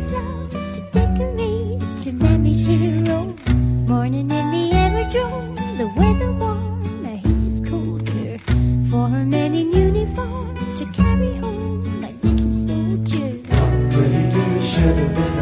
flowers to decorate to Mammy's hero. Morning in the aerodrome, the weather warm, the haze colder. For a man in uniform to carry home like little soldier. Ready to shadow